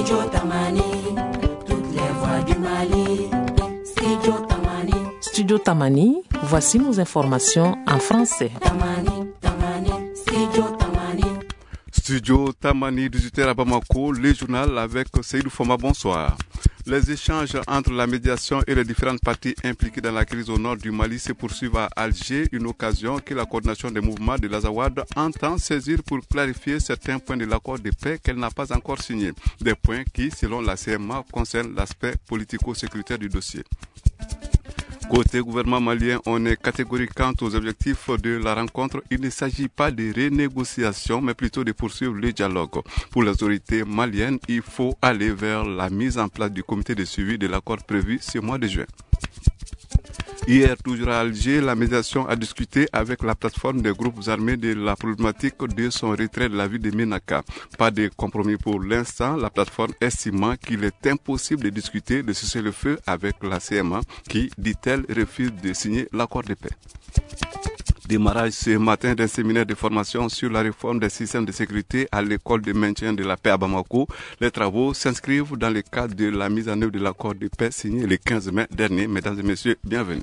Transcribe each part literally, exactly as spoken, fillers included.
Studio Tamani, toutes les voix du Mali. Studio Tamani. Studio Tamani, voici nos informations en français. Tamani, Tamani, Studio Tamani. Studio Tamani, dix-huit heures à Bamako, le journal avec Seydou Foma, bonsoir. Les échanges entre la médiation et les différentes parties impliquées dans la crise au nord du Mali se poursuivent à Alger, une occasion que la coordination des mouvements de l'Azawad entend saisir pour clarifier certains points de l'accord de paix qu'elle n'a pas encore signé. Des points qui, selon la C M A, concernent l'aspect politico-sécuritaire du dossier. Côté gouvernement malien, on est catégorique quant aux objectifs de la rencontre. Il ne s'agit pas de renégociation, mais plutôt de poursuivre le dialogue. Pour les autorités maliennes, il faut aller vers la mise en place du comité de suivi de l'accord prévu ce mois de juin. Hier, toujours à Alger, la médiation a discuté avec la plateforme des groupes armés de la problématique de son retrait de la ville de Ménaka. Pas de compromis pour l'instant, la plateforme estimant qu'il est impossible de discuter de cessez-le-feu avec la C M A qui, dit-elle, refuse de signer l'accord de paix. Démarrage ce matin d'un séminaire de formation sur la réforme des systèmes de sécurité à l'école de maintien de la paix à Bamako. Les travaux s'inscrivent dans le cadre de la mise en œuvre de l'accord de paix signé le quinze mai dernier. Mesdames et messieurs, bienvenue.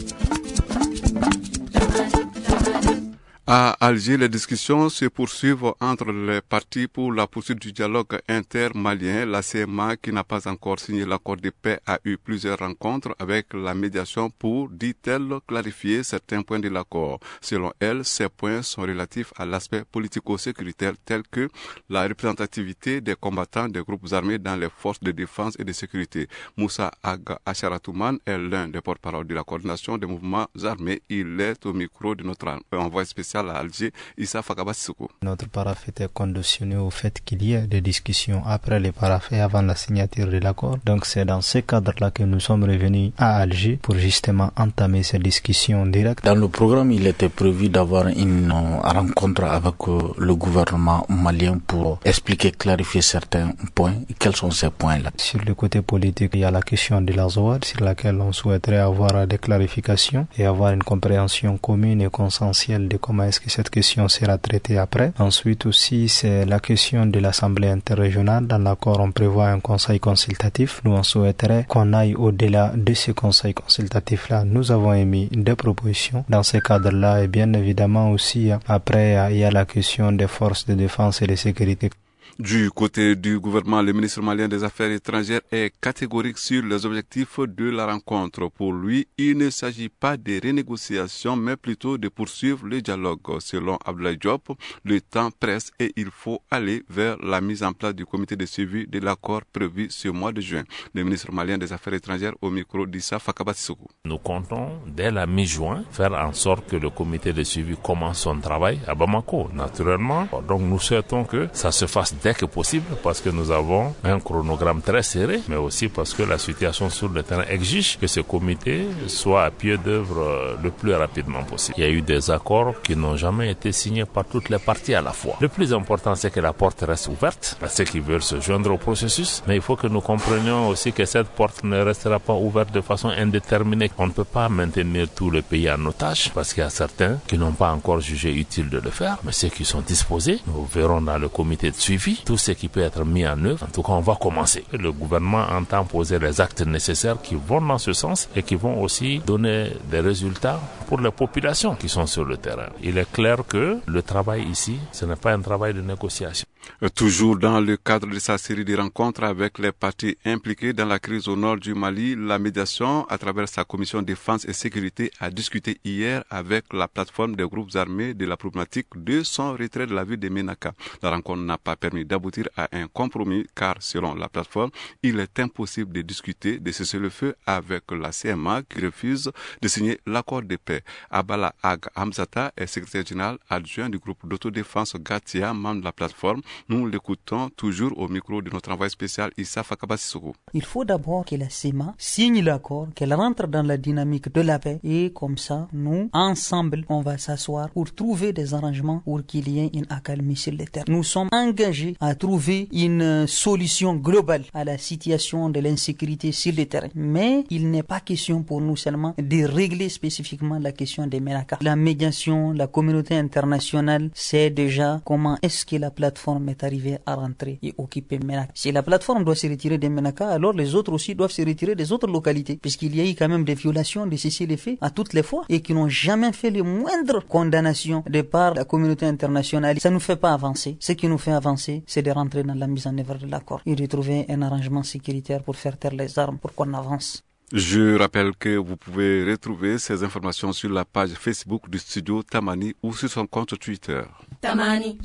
À Alger, les discussions se poursuivent entre les parties pour la poursuite du dialogue intermalien. La C M A, qui n'a pas encore signé l'accord de paix, a eu plusieurs rencontres avec la médiation pour, dit-elle, clarifier certains points de l'accord. Selon elle, ces points sont relatifs à l'aspect politico-sécuritaire tel que la représentativité des combattants des groupes armés dans les forces de défense et de sécurité. Moussa Aga Acharatouman est l'un des porte-parole de la coordination des mouvements armés. Il est au micro de notre envoyé spécial à Alger, Issa Fakabasiko. Notre paraphe était conditionné au fait qu'il y ait des discussions après les paraphs et avant la signature de l'accord. Donc c'est dans ce cadre-là que nous sommes revenus à Alger pour justement entamer ces discussions directes. Dans le programme, il était prévu d'avoir une rencontre avec le gouvernement malien pour expliquer, clarifier certains points. Quels sont ces points-là? Sur le côté politique, il y a la question de l'Azawad sur laquelle on souhaiterait avoir des clarifications et avoir une compréhension commune et consensuelle de comment est-ce que cette question sera traitée après. Ensuite aussi, c'est la question de l'Assemblée interrégionale. Dans l'accord, on prévoit un conseil consultatif. Nous, on souhaiterait qu'on aille au-delà de ce conseil consultatif-là. Nous avons émis des propositions dans ce cadre-là et bien évidemment aussi, après, il y a la question des forces de défense et de sécurité. Du côté du gouvernement, le ministre malien des Affaires étrangères est catégorique sur les objectifs de la rencontre. Pour lui, il ne s'agit pas de renégociation, mais plutôt de poursuivre le dialogue. Selon Abdoulaye Diop, le temps presse et il faut aller vers la mise en place du comité de suivi de l'accord prévu ce mois de juin. Le ministre malien des Affaires étrangères au micro d'Issa Fakabatsoukou. Nous comptons, dès la mi-juin, faire en sorte que le comité de suivi commence son travail à Bamako, naturellement. Donc nous souhaitons que ça se fasse dès que possible parce que nous avons un chronogramme très serré, mais aussi parce que la situation sur le terrain exige que ce comité soit à pied d'œuvre le plus rapidement possible. Il y a eu des accords qui n'ont jamais été signés par toutes les parties à la fois. Le plus important, c'est que la porte reste ouverte à ceux qui veulent se joindre au processus, mais il faut que nous comprenions aussi que cette porte ne restera pas ouverte de façon indéterminée. On ne peut pas maintenir tout le pays en otage parce qu'il y a certains qui n'ont pas encore jugé utile de le faire, mais ceux qui sont disposés, nous verrons dans le comité de suivi tout ce qui peut être mis en œuvre. En tout cas, on va commencer. Le gouvernement entend poser les actes nécessaires qui vont dans ce sens et qui vont aussi donner des résultats pour les populations qui sont sur le terrain. Il est clair que le travail ici, ce n'est pas un travail de négociation. Toujours dans le cadre de sa série de rencontres avec les parties impliquées dans la crise au nord du Mali, la médiation, à travers sa commission défense et sécurité, a discuté hier avec la plateforme des groupes armés de la problématique de son retrait de la ville de Ménaka. La rencontre n'a pas permis d'aboutir à un compromis car, selon la plateforme, il est impossible de discuter de cessez-le-feu avec la C M A qui refuse de signer l'accord de paix. Abala Ag Hamzata est secrétaire général adjoint du groupe d'autodéfense Gatia, membre de la plateforme. Nous l'écoutons toujours au micro de notre envoyé spécial Issa Fakabasissoko. Il faut d'abord que la C M A signe l'accord, qu'elle rentre dans la dynamique de la paix et comme ça, nous, ensemble, on va s'asseoir pour trouver des arrangements pour qu'il y ait une accalmie sur le terrain. Nous sommes engagés à trouver une solution globale à la situation de l'insécurité sur le terrain. Mais il n'est pas question pour nous seulement de régler spécifiquement la la question des Ménaka. La médiation, la communauté internationale sait déjà comment est-ce que la plateforme est arrivée à rentrer et occuper Ménaka. Si la plateforme doit se retirer des Ménaka, alors les autres aussi doivent se retirer des autres localités, puisqu'il y a eu quand même des violations de cessez-le-feu à toutes les fois et qui n'ont jamais fait les moindres condamnations de par la communauté internationale. Ça ne nous fait pas avancer. Ce qui nous fait avancer, c'est de rentrer dans la mise en œuvre de l'accord et de trouver un arrangement sécuritaire pour faire taire les armes, pour qu'on avance. Je rappelle que vous pouvez retrouver ces informations sur la page Facebook du studio Tamani ou sur son compte Twitter. Tamani.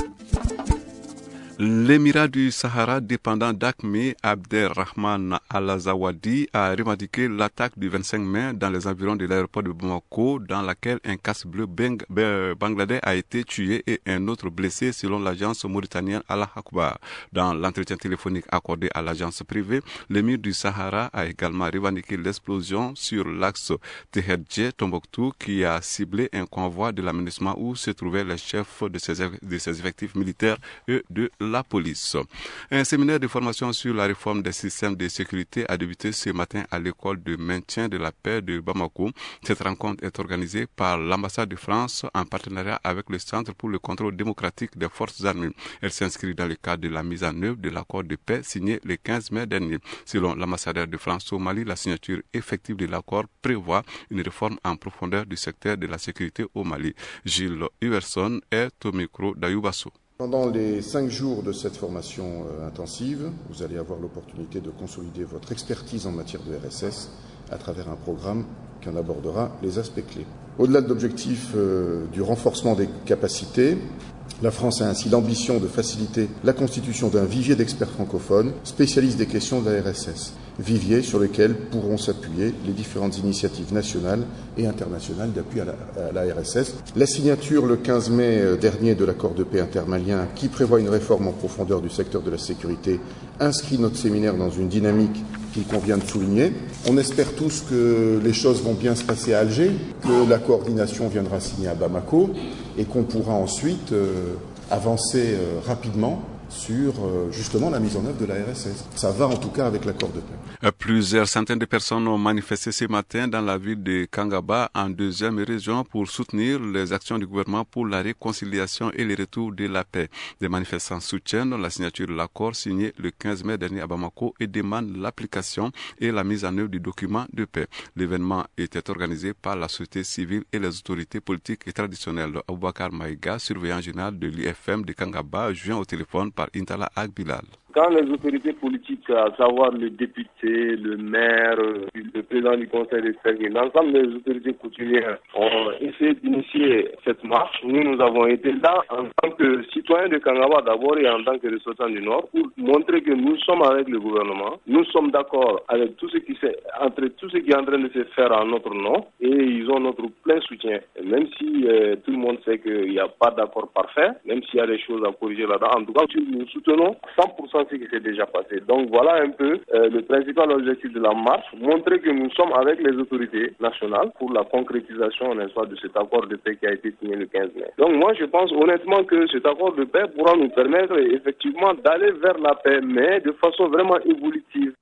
L'émirat du Sahara dépendant d'Akme, Abderrahman Al-Zawadi, a revendiqué l'attaque du vingt-cinq mai dans les environs de l'aéroport de Bamako, dans laquelle un casque bleu bang, bangladais a été tué et un autre blessé, selon l'agence mauritanienne Allah Akbar. Dans l'entretien téléphonique accordé à l'agence privée, l'émir du Sahara a également revendiqué l'explosion sur l'axe Teherje-Tombouctou qui a ciblé un convoi de l'aménagement où se trouvaient les chefs de ses, de ses effectifs militaires et de la police. Un séminaire de formation sur la réforme des systèmes de sécurité a débuté ce matin à l'école de maintien de la paix de Bamako. Cette rencontre est organisée par l'ambassade de France en partenariat avec le Centre pour le contrôle démocratique des forces armées. Elle s'inscrit dans le cadre de la mise en œuvre de l'accord de paix signé le quinze mai dernier. Selon l'ambassadeur de France au Mali, la signature effective de l'accord prévoit une réforme en profondeur du secteur de la sécurité au Mali. Gilles Iverson est au micro d'Ayoubasso. Pendant les cinq jours de cette formation euh, intensive, vous allez avoir l'opportunité de consolider votre expertise en matière de R S S à travers un programme qui en abordera les aspects clés. Au-delà de l'objectif euh, du renforcement des capacités, la France a ainsi l'ambition de faciliter la constitution d'un vivier d'experts francophones spécialistes des questions de la R S S, vivier sur lequel pourront s'appuyer les différentes initiatives nationales et internationales d'appui à la, à la R S S. La signature le quinze mai dernier de l'accord de paix intermalien qui prévoit une réforme en profondeur du secteur de la sécurité inscrit notre séminaire dans une dynamique qu'il convient de souligner. On espère tous que les choses vont bien se passer à Alger, que la coordination viendra signer à Bamako et qu'on pourra ensuite euh, avancer euh, rapidement sur euh, justement la mise en œuvre de la R S S. Ça va en tout cas avec l'accord de paix. Plusieurs centaines de personnes ont manifesté ce matin dans la ville de Kangaba, en deuxième région, pour soutenir les actions du gouvernement pour la réconciliation et le retour de la paix. Des manifestants soutiennent la signature de l'accord signé le quinze mai dernier à Bamako et demandent l'application et la mise en œuvre du document de paix. L'événement était organisé par la société civile et les autorités politiques et traditionnelles. Aboubakar Maïga, surveillant général de l'I F M de Kangaba, joint au téléphone par Intala Agbilal. Quand les autorités politiques, à savoir le député, le maire, le président du conseil des services, l'ensemble des autorités coutumières ont essayé d'initier cette marche, nous, nous avons été là en tant que citoyens de Kangaba d'abord et en tant que ressortissants du Nord pour montrer que nous sommes avec le gouvernement, nous sommes d'accord avec tout ce qui s'est, entre tout ce qui est en train de se faire en notre nom et ils ont notre plein soutien. Et même si euh, tout le monde sait qu'il n'y a pas d'accord parfait, même s'il y a des choses à corriger là-dedans, en tout cas, nous soutenons cent pour cent ce qui s'est déjà passé. Donc voilà un peu euh, le principal objectif de la marche, montrer que nous sommes avec les autorités nationales pour la concrétisation, n'est-ce pas, de cet accord de paix qui a été signé le quinze mai. Donc moi je pense honnêtement que cet accord de paix pourra nous permettre effectivement d'aller vers la paix, mais de façon vraiment évolutive.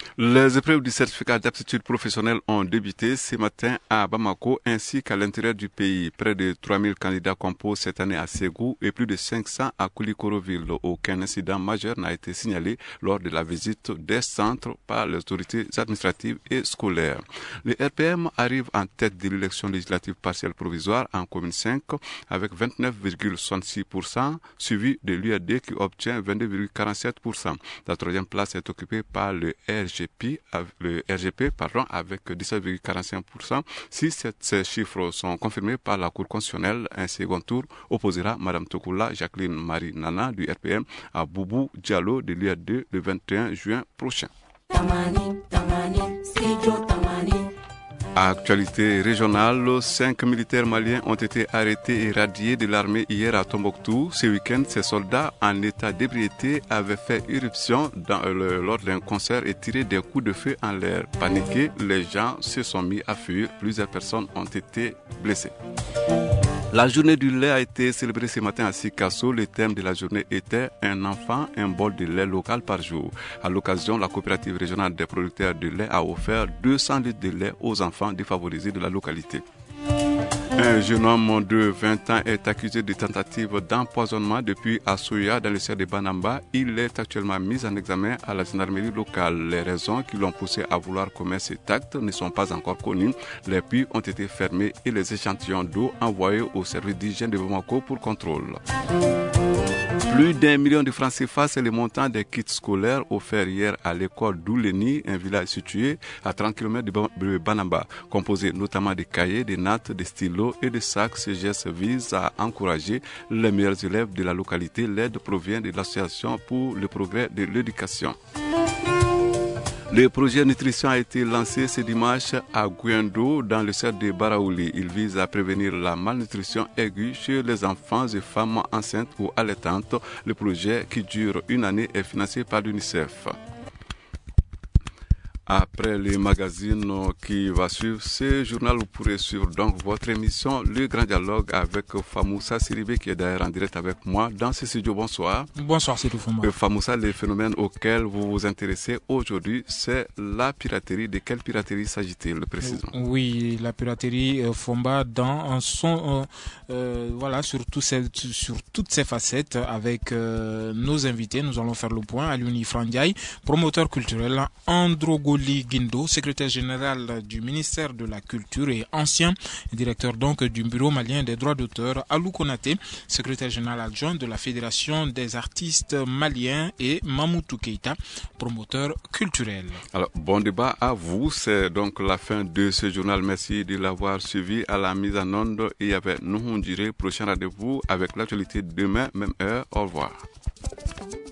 Les épreuves du certificat d'aptitude professionnelle ont débuté ce matin à Bamako ainsi qu'à l'intérieur du pays. Près de trois mille candidats composent cette année à Ségou et plus de cinq cents à Koulikoro-Ville. Aucun incident majeur n'a été signalé lors de la visite des centres par les autorités administratives et scolaires. Le R P M arrive en tête de l'élection législative partielle provisoire en commune cinq avec vingt-neuf virgule soixante-six pour cent, suivi de l'U R D qui obtient vingt-deux virgule quarante-sept pour cent. La troisième place est occupée par le R G P, le R G P pardon, avec dix-sept virgule quarante-cinq pour cent. Si ces chiffres sont confirmés par la Cour constitutionnelle, un second tour opposera Mme Tokoula Jacqueline Marie Nana du R P M à Boubou Diallo de l'U R D le vingt et un juin prochain. Tamani, Tamani, Studio Tamani. Actualité régionale, cinq militaires maliens ont été arrêtés et radiés de l'armée hier à Tombouctou. Ce week-end, ces soldats en état d'ébriété avaient fait irruption dans le, lors d'un concert et tiré des coups de feu en l'air. Paniqués, les gens se sont mis à fuir. Plusieurs personnes ont été blessées. La journée du lait a été célébrée ce matin à Sikasso. Le thème de la journée était « Un enfant, un bol de lait local par jour ». À l'occasion, la coopérative régionale des producteurs de lait a offert deux cents litres de lait aux enfants défavorisés de la localité. Un jeune homme de vingt ans est accusé de tentative d'empoisonnement depuis Assoya dans le cercle de Banamba. Il est actuellement mis en examen à la gendarmerie locale. Les raisons qui l'ont poussé à vouloir commettre cet acte ne sont pas encore connues. Les puits ont été fermés et les échantillons d'eau envoyés au service d'hygiène de Bamako pour contrôle. Plus d'un million de francs C F A, c'est le montant des kits scolaires offerts hier à l'école d'Ouleni, un village situé à trente kilomètres de Banamba. Composé notamment de cahiers, de nattes, de stylos et de sacs, ce geste vise à encourager les meilleurs élèves de la localité. L'aide provient de l'Association pour le progrès de l'éducation. Le projet nutrition a été lancé ce dimanche à Gouendo dans le cercle de Baraouli. Il vise à prévenir la malnutrition aiguë chez les enfants et femmes enceintes ou allaitantes. Le projet, qui dure une année, est financé par l'UNICEF. Après le magazine qui va suivre, ce journal, vous pourrez suivre donc votre émission Le Grand Dialogue avec Famoussa Siribé qui est d'ailleurs en direct avec moi dans ce studio. Bonsoir. Bonsoir, c'est tout Fomba. Famoussa, les phénomènes auxquels vous vous intéressez aujourd'hui, c'est la piraterie. De quelle piraterie s'agit-il précisément? Oui, la piraterie euh, Fomba dans son, euh, euh, voilà, sur, tout ces, sur toutes ses facettes avec euh, nos invités. Nous allons faire le point. Aliouni Frandiaï, promoteur culturel, Androgo Guindo, secrétaire général du ministère de la Culture et ancien directeur donc du Bureau malien des droits d'auteur, Alou Konaté, secrétaire général adjoint de la Fédération des artistes maliens, et Mamoutou Keita, promoteur culturel. Alors, bon débat à vous. C'est donc la fin de ce journal. Merci de l'avoir suivi. À la mise en onde et avec nous, on dirait prochain rendez-vous avec l'actualité demain, même heure. Au revoir.